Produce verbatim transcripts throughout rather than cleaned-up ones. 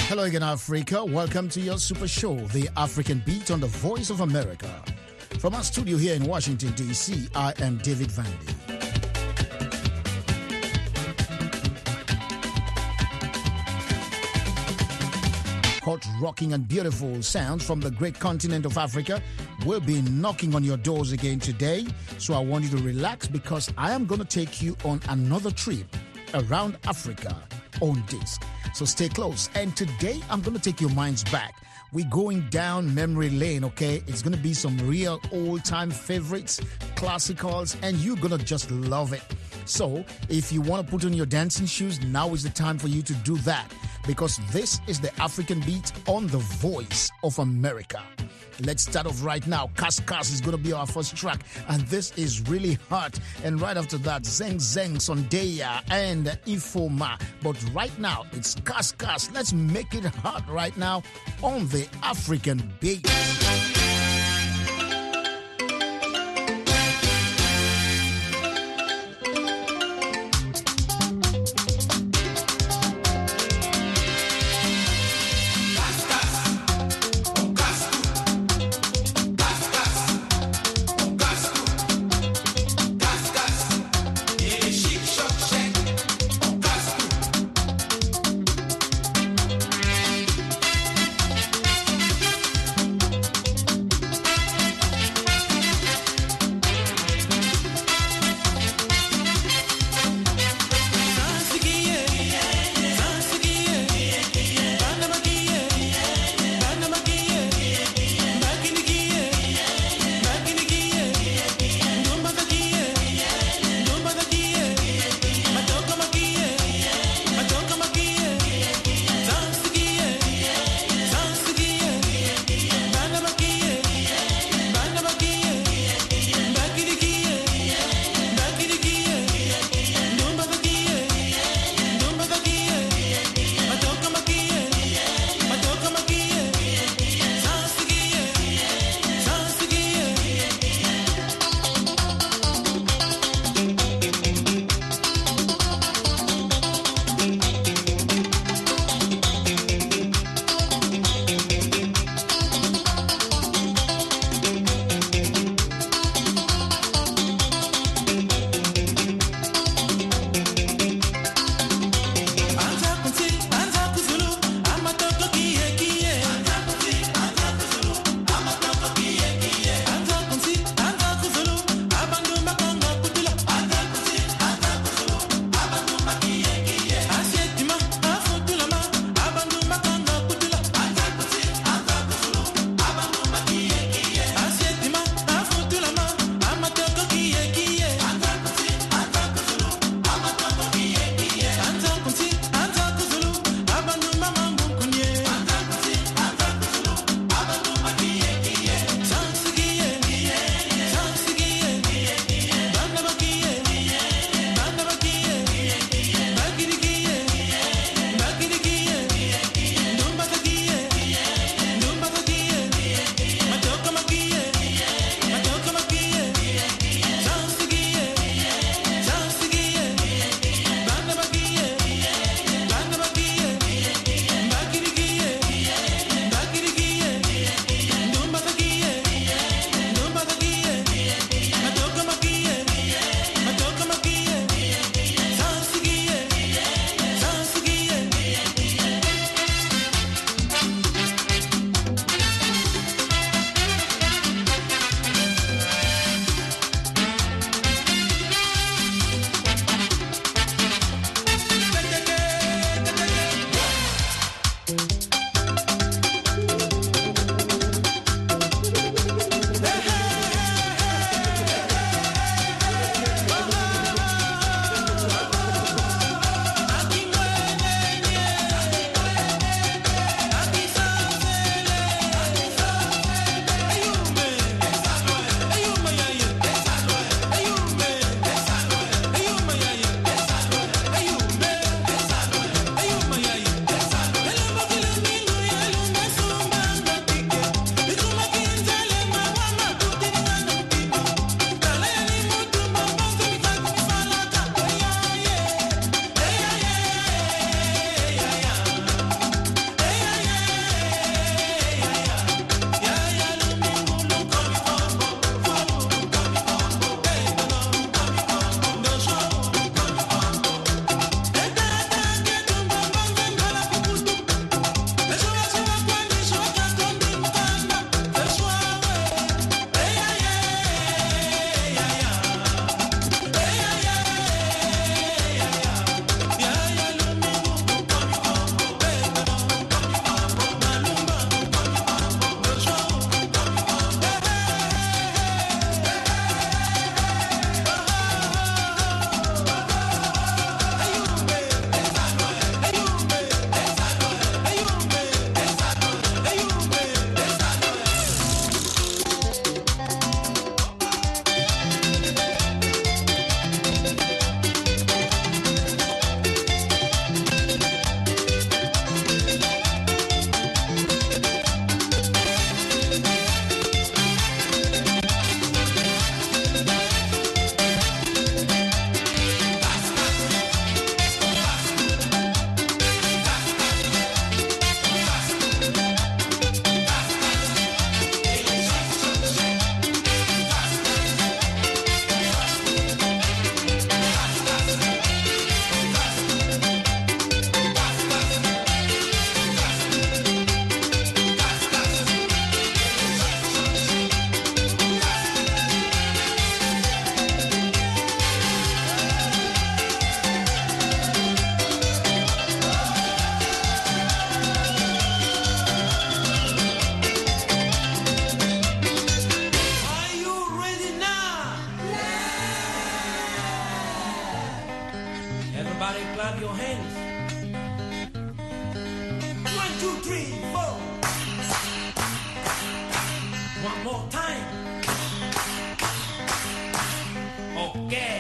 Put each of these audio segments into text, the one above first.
Hello again, Africa. Welcome to your super show, The African Beat on the Voice of America. From our studio here in Washington, D C, I am David Vandy. Hot, rocking, and beautiful sounds from the great continent of Africa will be knocking on your doors again today. So I want you to relax because I am going to take you on another trip around Africa on disc. So stay close. And today I'm going to take your minds back. We're going down memory lane, okay? It's going to be some real old-time favorites, classicals, and you're going to just love it. So if you want to put on your dancing shoes, now is the time for you to do that because this is the African Beat on the Voice of America. Let's start off right now. Kas Kas is going to be our first track, and this is really hot. And right after that, Zeng Zeng, Sondeya, and Ifoma. But right now, it's Kas Kas. Let's make it hot right now on the African Beat. your hands. One, two, three, four. One more time. Okay.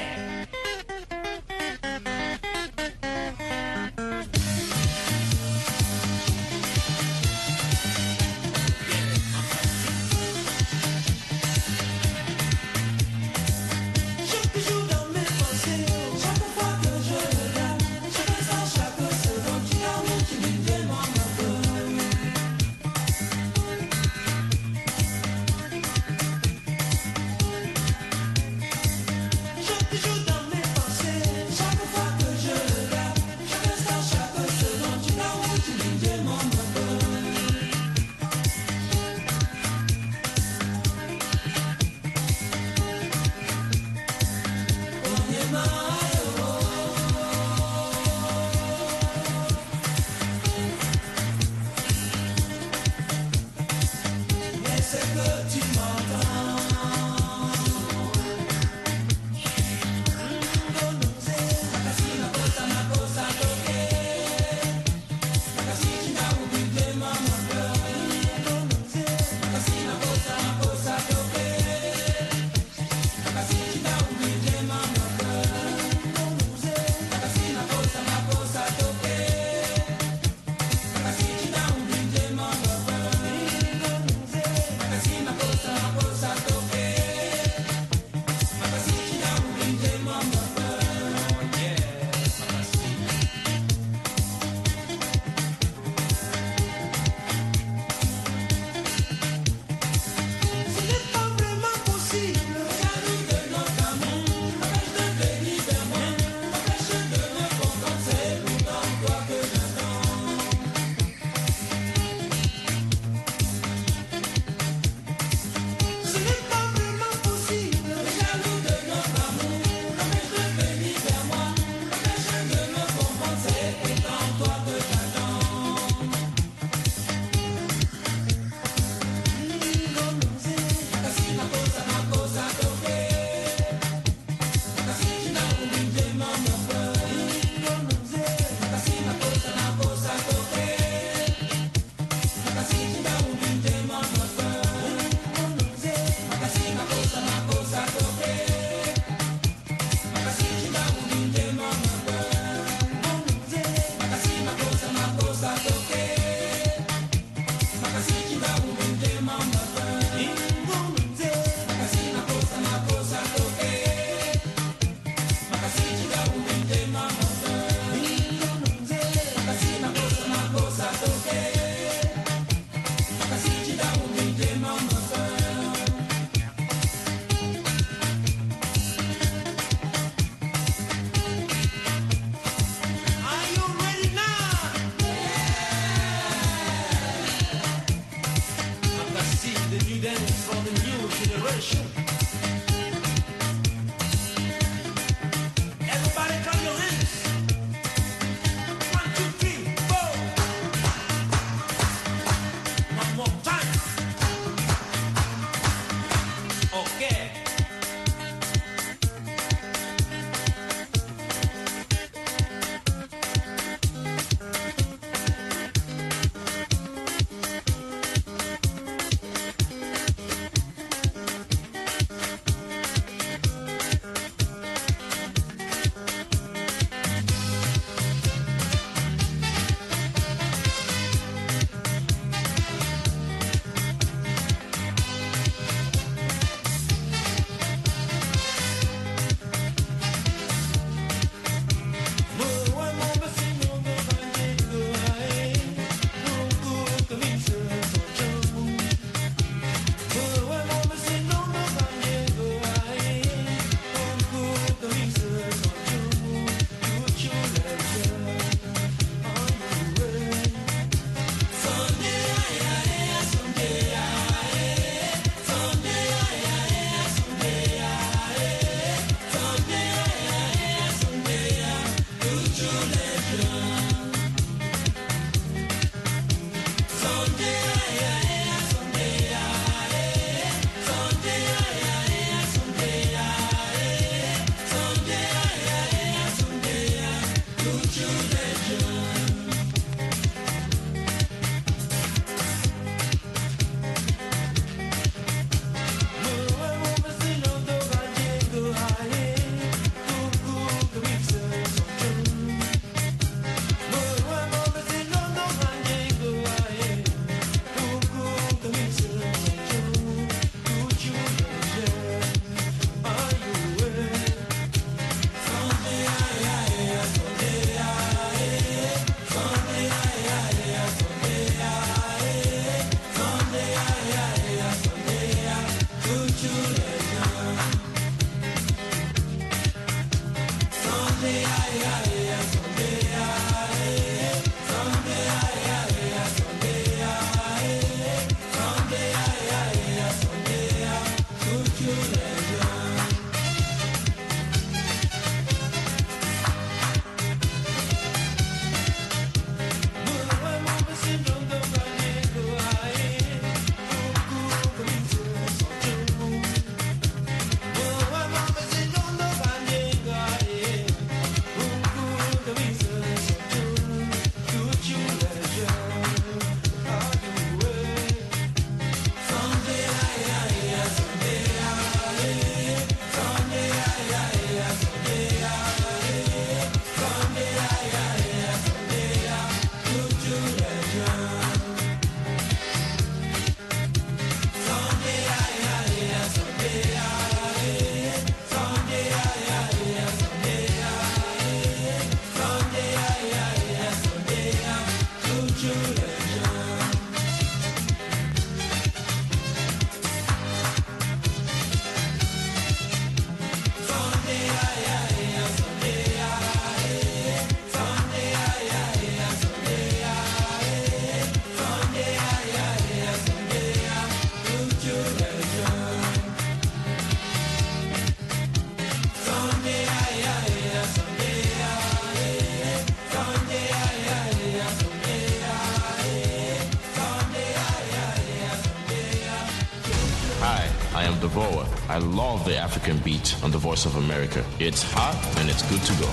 I love the African beat on the Voice of America. It's hot and it's good to go.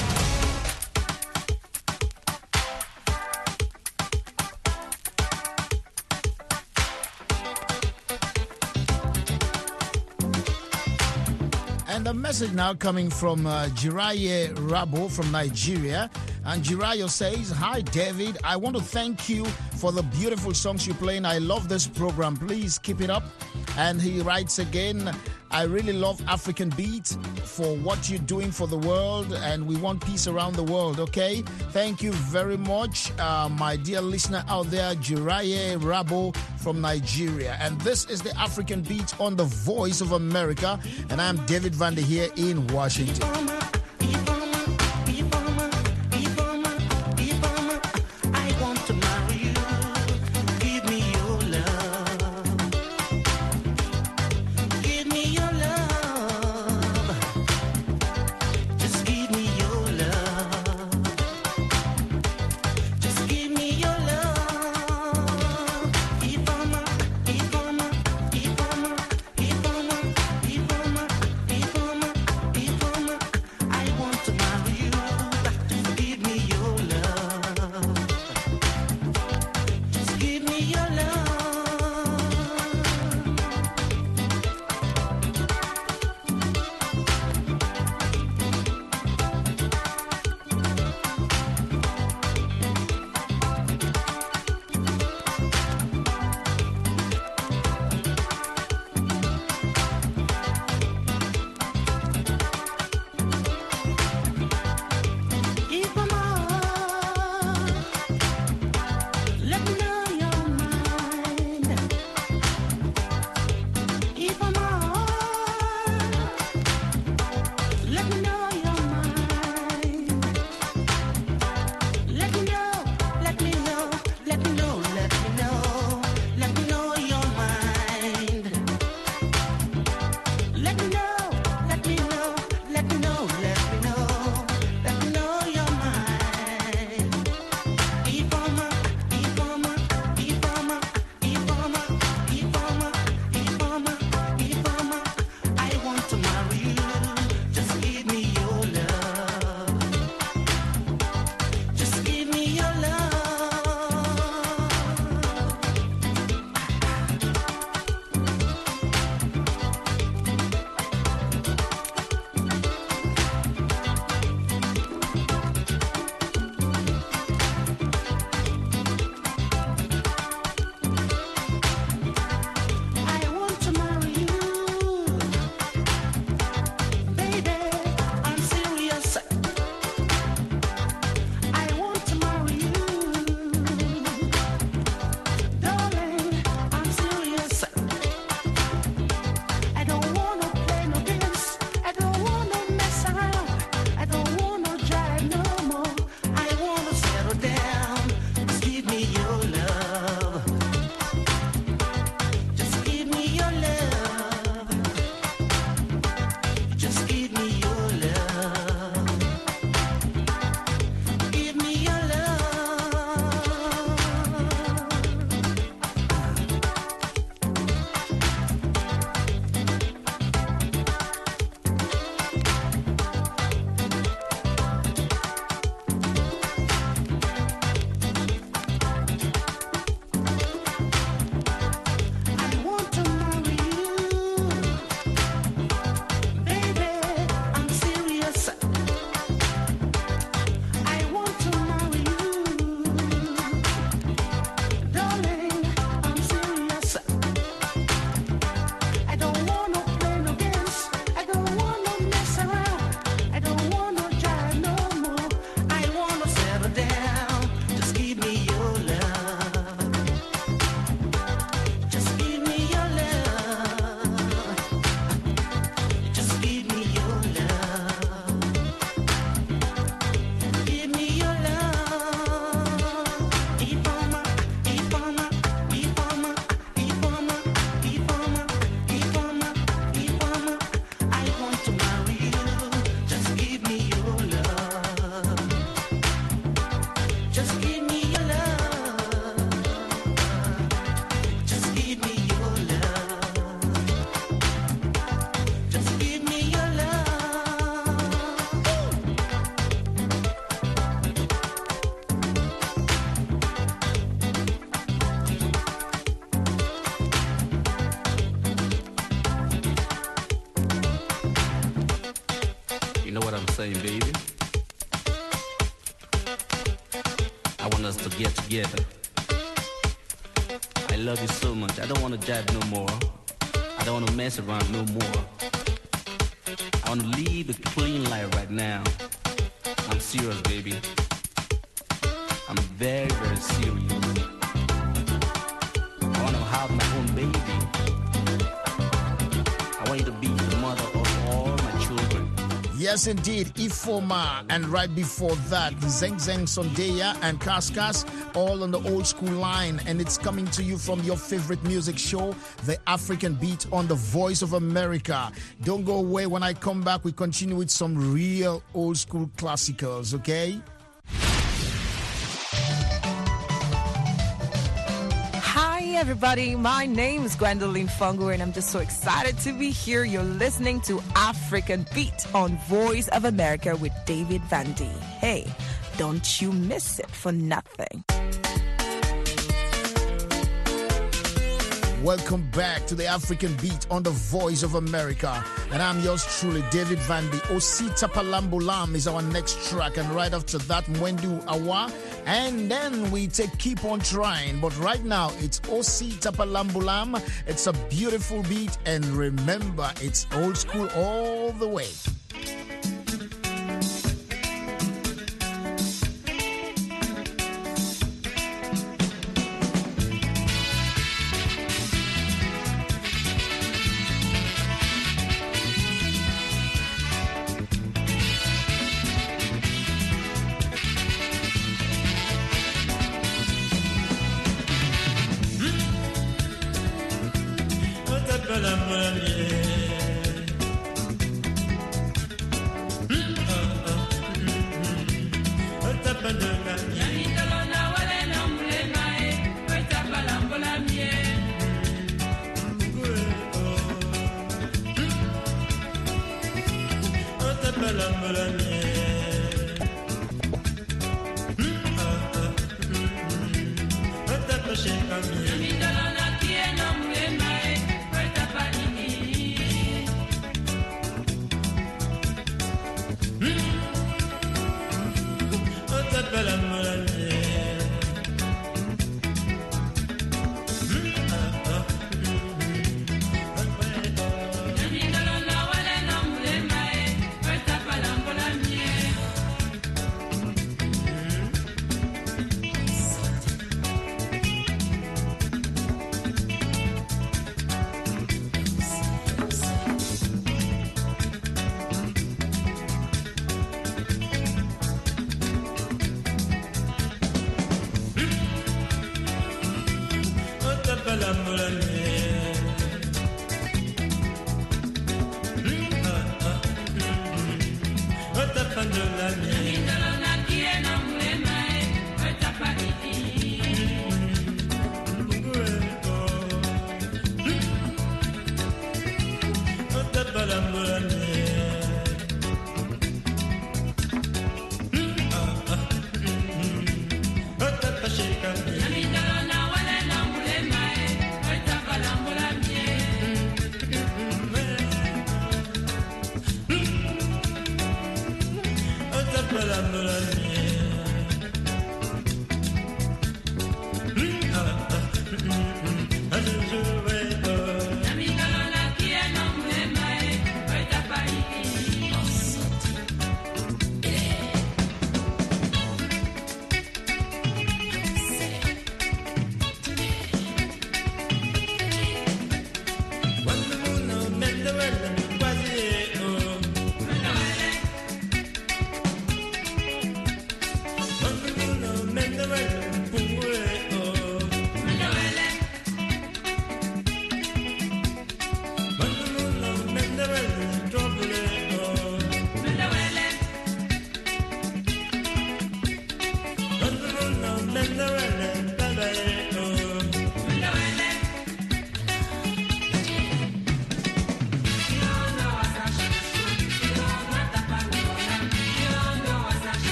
And a message now coming from uh, Jiraye Rabo from Nigeria. And Jirayo says, "Hi, David. I want to thank you for the beautiful songs you're playing. I love this program. Please keep it up." And he writes again, "I really love African beats for what you're doing for the world, and we want peace around the world, okay? Thank you very much, uh, my dear listener out there, Jiraye Rabo from Nigeria." And this is the African Beats on the Voice of America, and I'm David Vander here in Washington. saying, baby. I want us to get together. I love you so much. I don't want to jive no more. I don't want to mess around no more. I want to live a clean life right now. I'm serious, baby. I'm very, very serious. I want to have my own baby. I want you to be the mother of all my children. Yes, indeed, Ifoma. And right before that, Zeng Zeng Sondeya and Kaskas, all on the old school line. And it's coming to you from your favorite music show, The African Beat on the Voice of America. Don't go away. When I come back, we continue with some real old school classicals, okay? Hi, everybody. My name is Gwendolyn Fungo, and I'm just so excited to be here. You're listening to African Beat on Voice of America with David Vandy. Hey, don't you miss it for nothing. Welcome back to the African Beat on the Voice of America. And I'm yours truly, David Vandy. Osita Palambulam is our next track. And right after that, Mwendu Awa. And then we take Keep On Trying. But right now, it's Osita Palambulam. It's a beautiful beat. And remember, it's old school all the way.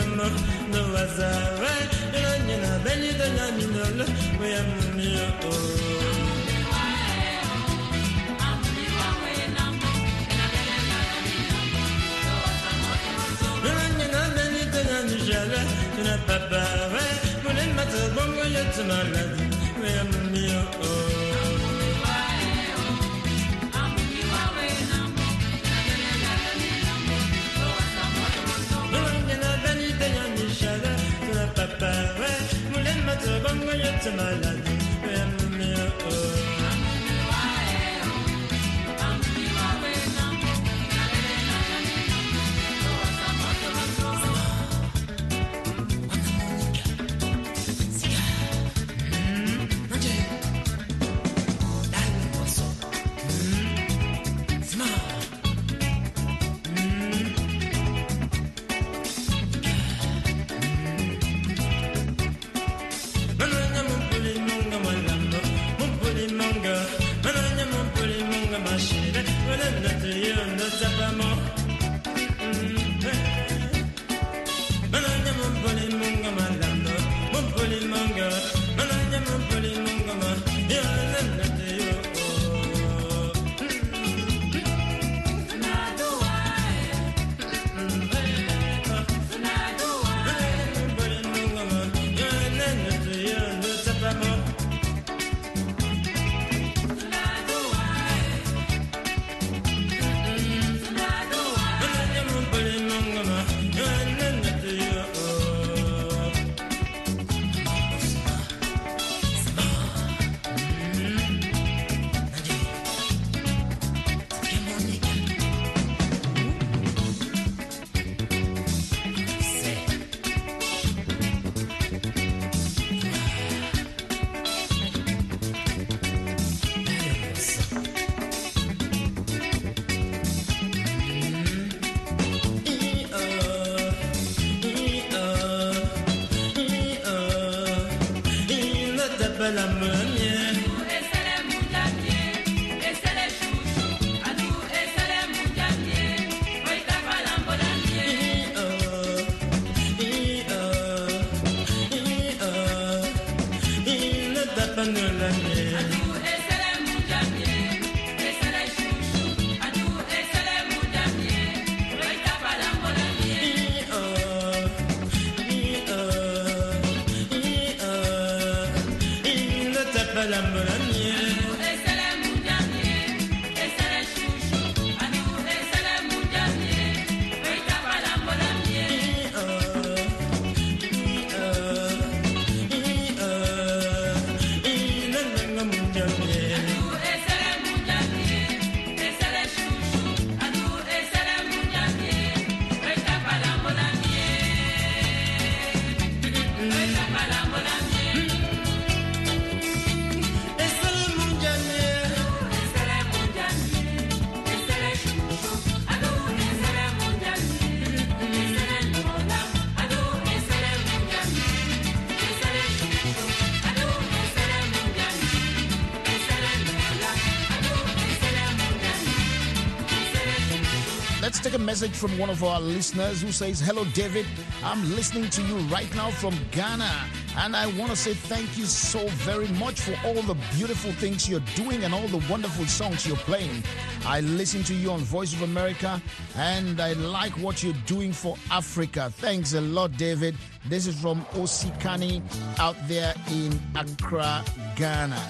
Let's take a message from one of our listeners who says, hello, David. I'm listening to you right now from Ghana. And I want to say thank you so very much for all the beautiful things you're doing and all the wonderful songs you're playing. I listen to you on Voice of America and I like what you're doing for Africa. Thanks a lot, David. This is from Osikani out there in Accra, Ghana.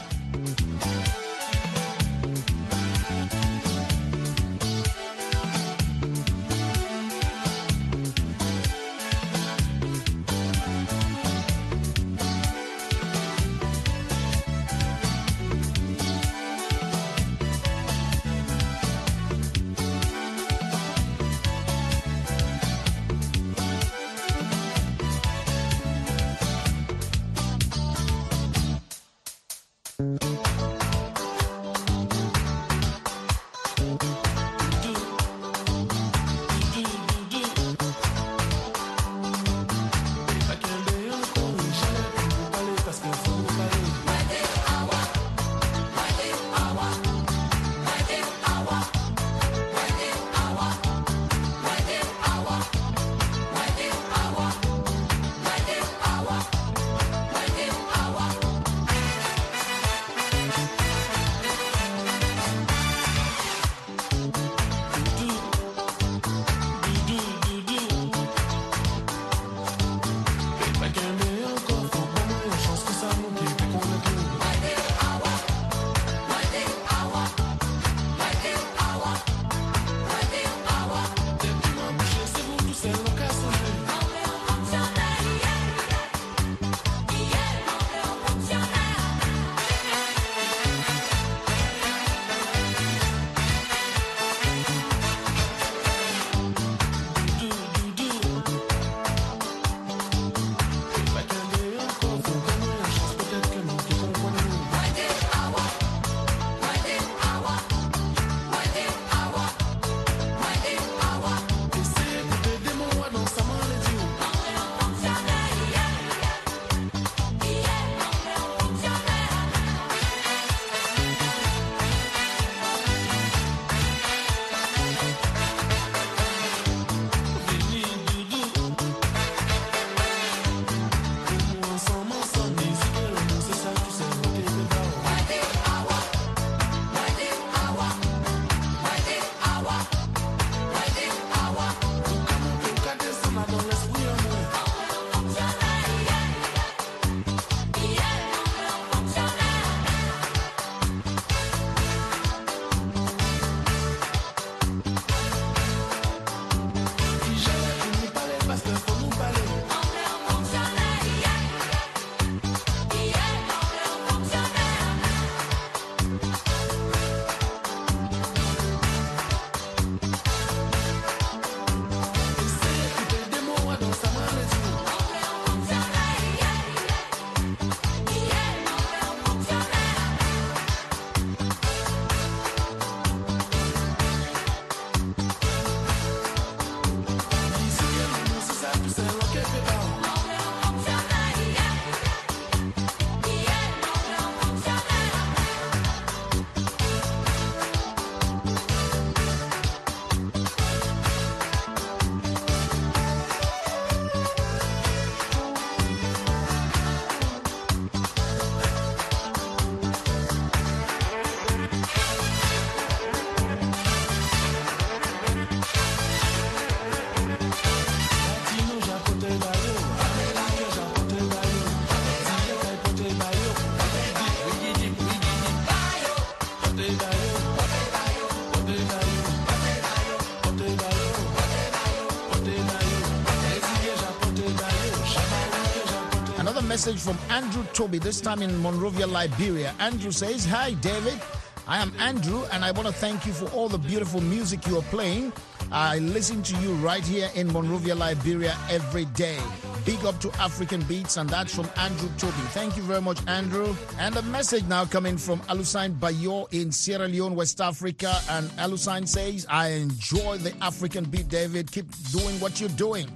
message from Andrew Toby, this time in Monrovia, Liberia. Andrew says, "Hi, David. I am Andrew, and I want to thank you for all the beautiful music you are playing. I listen to you right here in Monrovia, Liberia every day. Big up to African Beats," and that's from Andrew Toby. Thank you very much, Andrew. And a message now coming from Alusine Bayo in Sierra Leone, West Africa. And Alusine says, "I enjoy the African Beat, David. Keep doing what you're doing."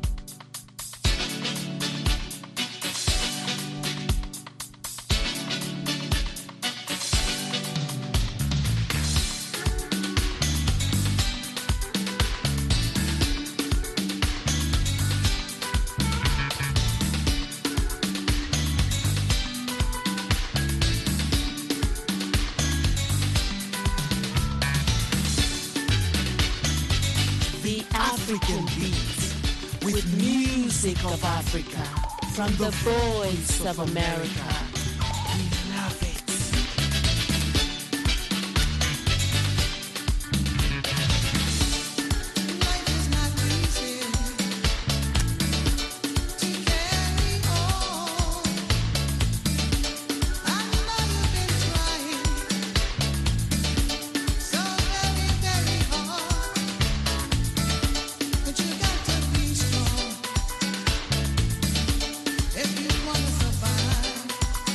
African beats with music of Africa from the voice of America. We love it. If you wanna survive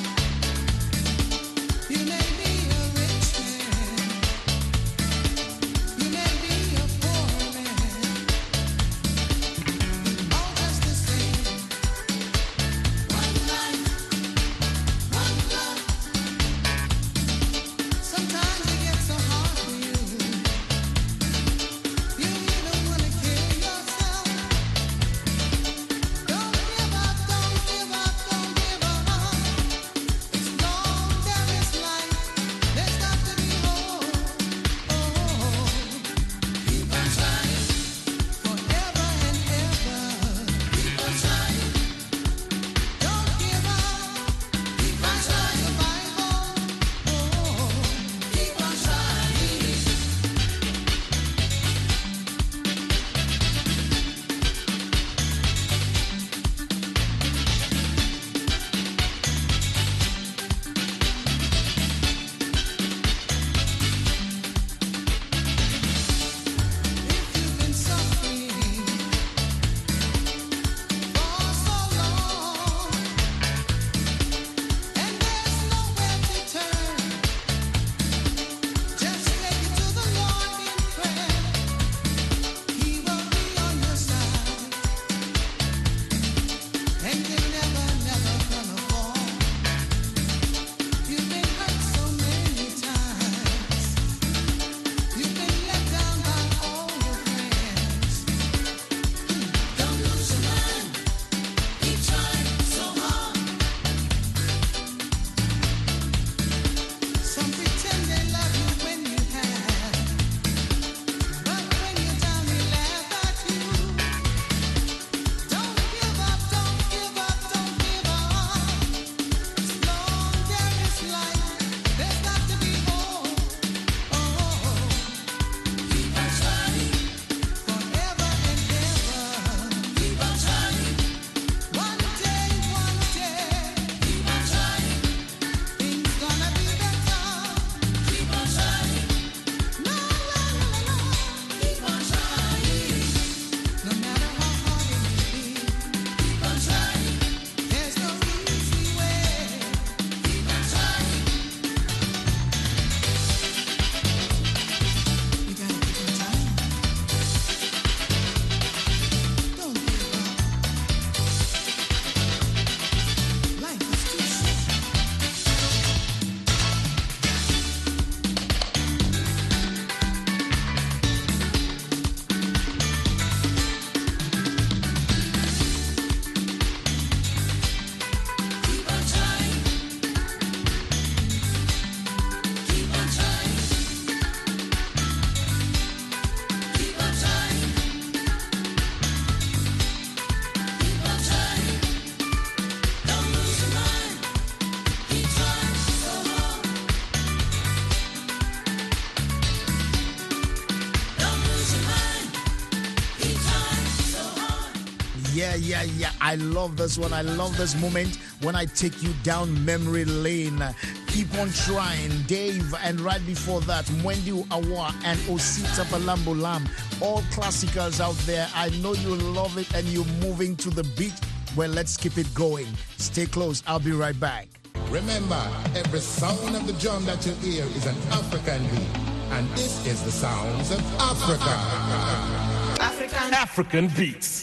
Yeah, yeah, yeah. I love this one. I love this moment when I take you down memory lane. Keep on trying, Dave. And right before that, Mwendi Awa and Osita Balambo Lam. All classicals out there. I know you love it and you're moving to the beat. Well, let's keep it going. Stay close. I'll be right back. Remember, every sound of the drum that you hear is an African beat. And this is the sounds of Africa. African African beats.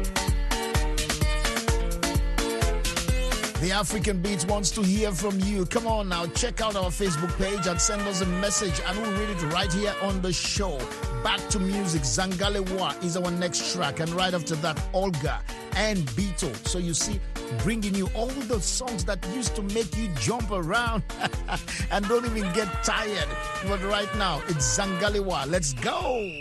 The African Beats wants to hear from you. Come on now, check out our Facebook page and send us a message and we'll read it right here on the show. Back to music. Zangalewa is our next track. And right after that, Olga and Beto. So you see, bringing you all the songs that used to make you jump around and don't even get tired. But right now, it's Zangalewa. Let's go.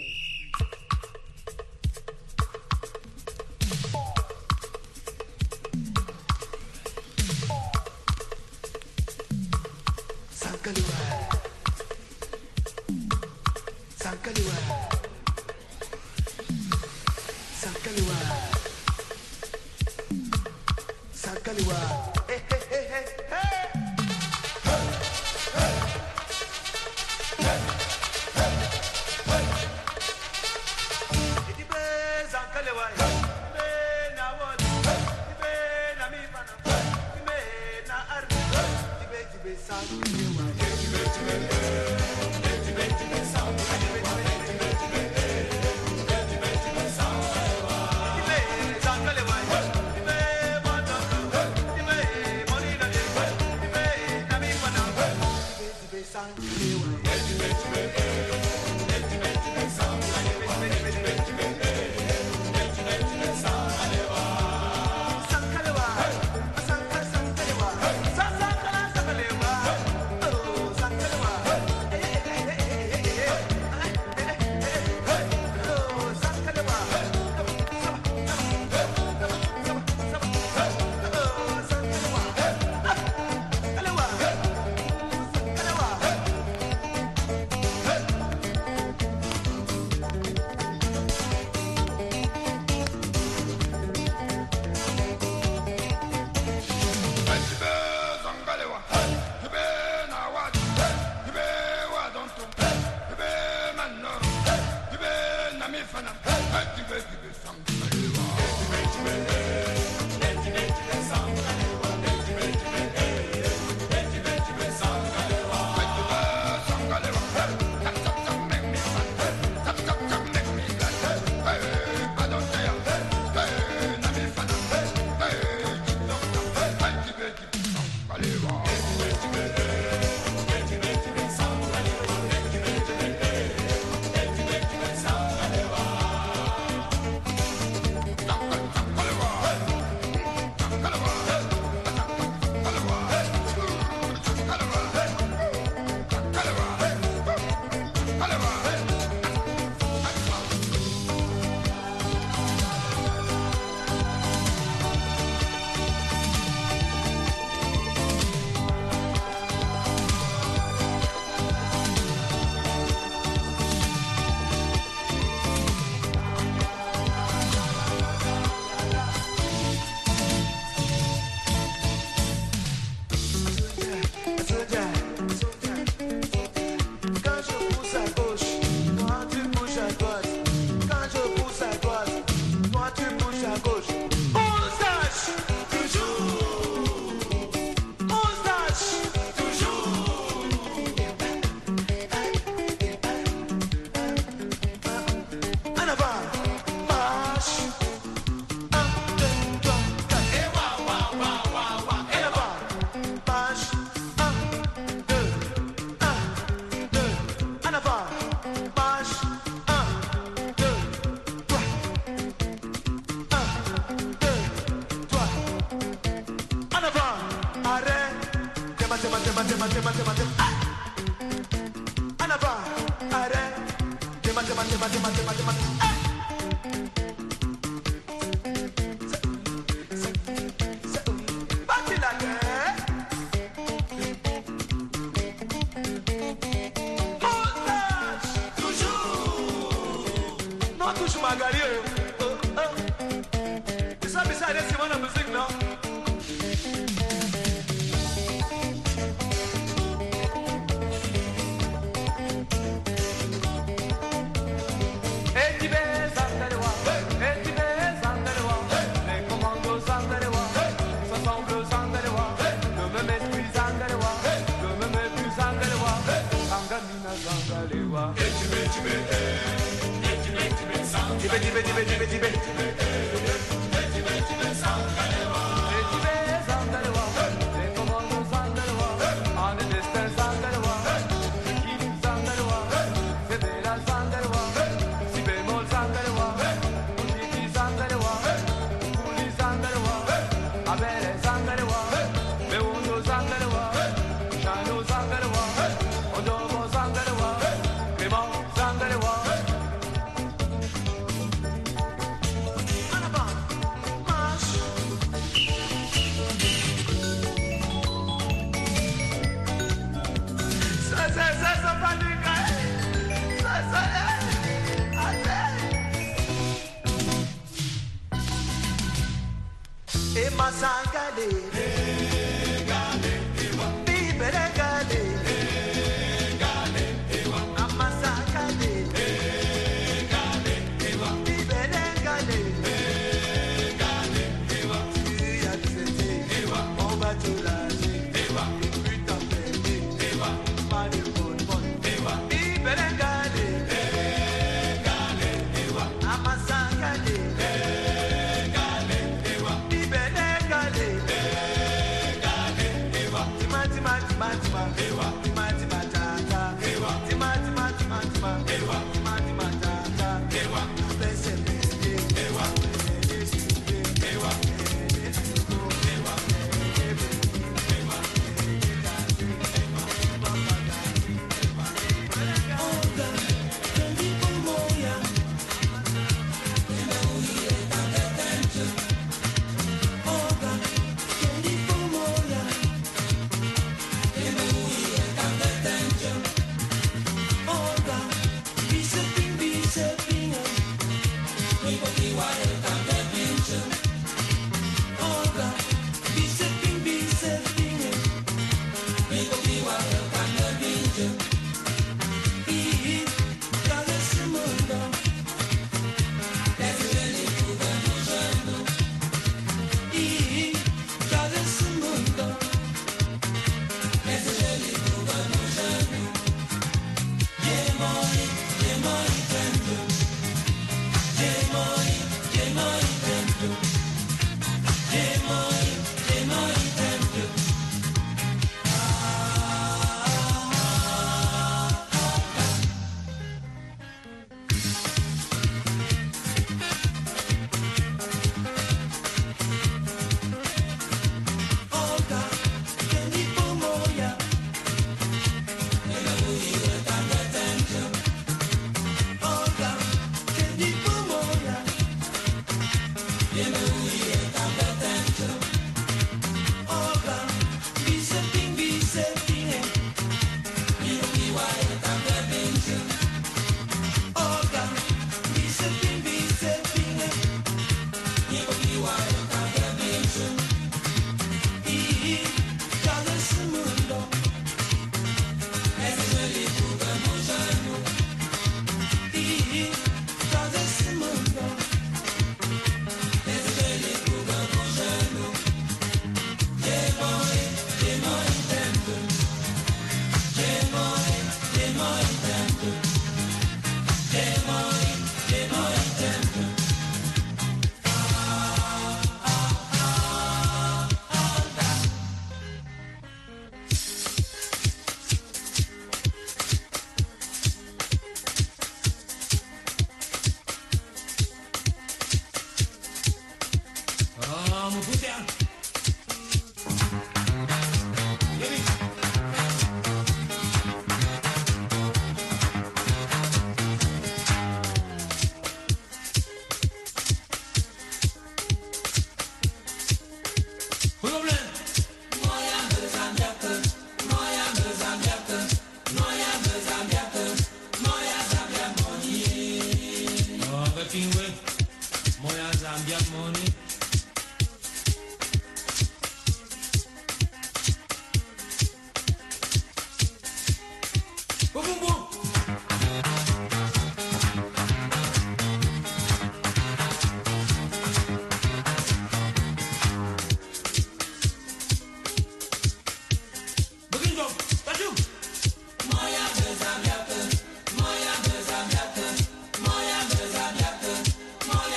Moya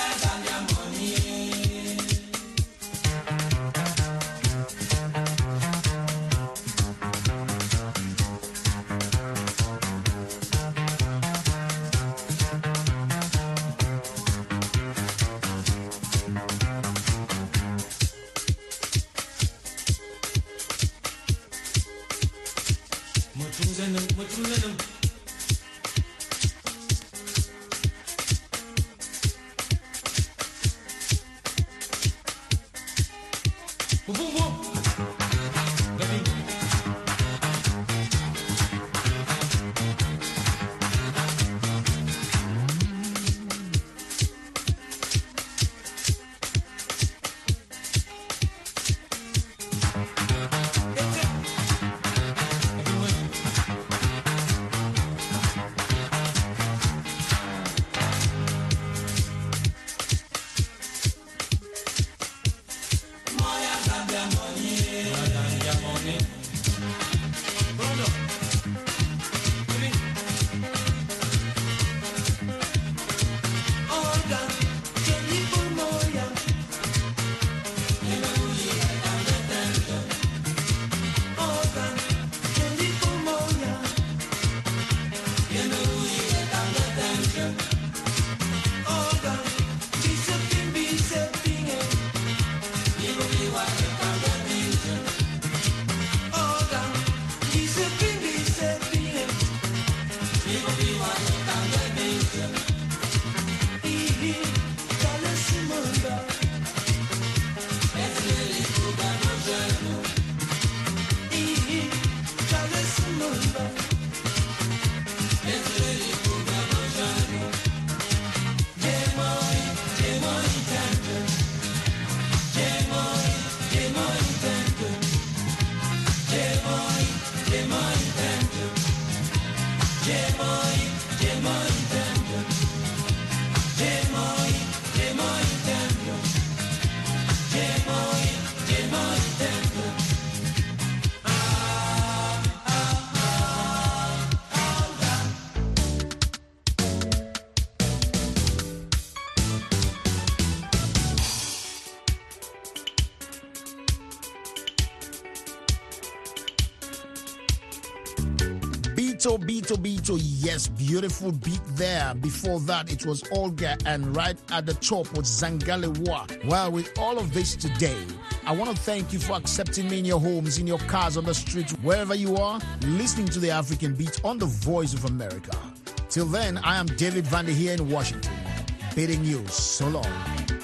Beto, Beto, Beto. Yes, beautiful beat there. Before that, it was Olga, and right at the top was Zangalewa. Well, with all of this today, I want to thank you for accepting me in your homes, in your cars, on the streets, wherever you are, listening to the African Beat on the Voice of America. Till then, I am David Vandy here in Washington, bidding you so long.